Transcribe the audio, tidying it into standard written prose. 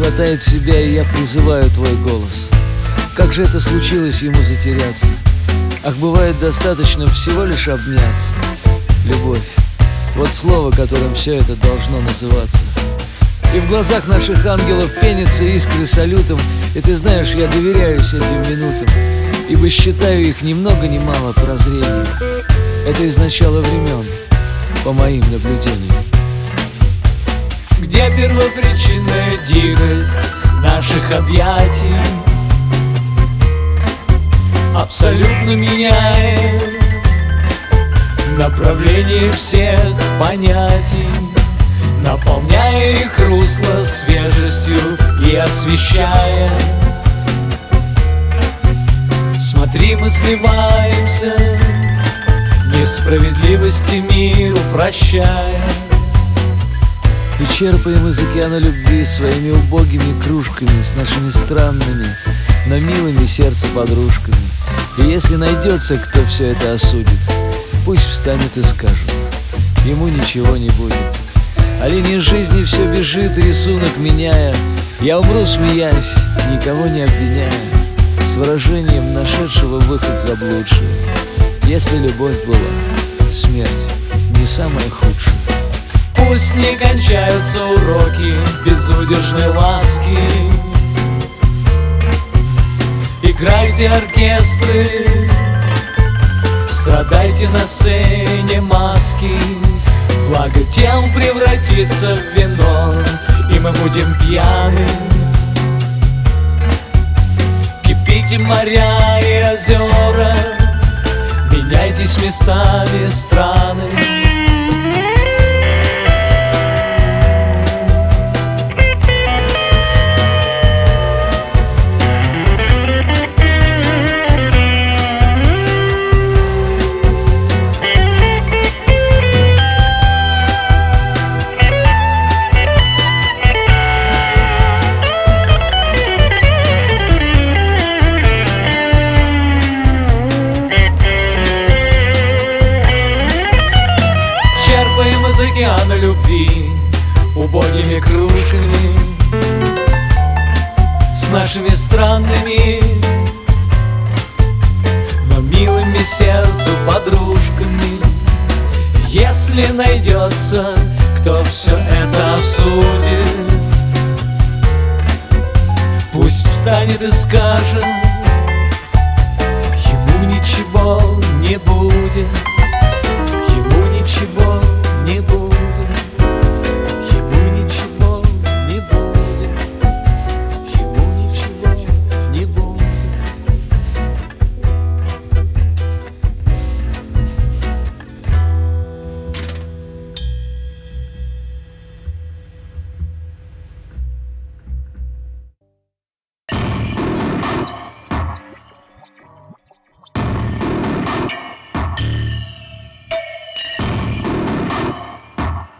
хватает себя, и я призываю твой голос. Как же это случилось ему затеряться? Ах, бывает достаточно всего лишь обняться. Любовь, вот слово, которым все это должно называться. И в глазах наших ангелов пенятся искры салютом. И ты знаешь, я доверяюсь этим минутам, ибо считаю их ни много ни мало прозрением. Это из начала времен, по моим наблюдениям. Где первопричинная дикость наших объятий абсолютно меняет направление всех понятий, наполняя их русло свежестью и освещая. Смотри, мы сливаемся, несправедливости миру прощая. И черпаем из океана любви своими убогими кружками с нашими странными, но милыми сердцу подружками. И если найдется, кто все это осудит, пусть встанет и скажет: ему ничего не будет. А линия жизни все бежит, рисунок меняя. Я умру, смеясь, никого не обвиняя, с выражением нашедшего выход заблудшего. Если любовь была, смерть не самая худшая. Пусть не кончаются уроки безудержной ласки. Играйте оркестры, страдайте на сцене маски. Влага тел превратится в вино, и мы будем пьяны. Кипите моря и озера, меняйтесь местами страны. Черпаем из океана любви убогими кружками с нашими странными, но милыми сердцу подружками. Если найдется, кто все это осудит, пусть встанет и скажет: ему ничего не будет, ему ничего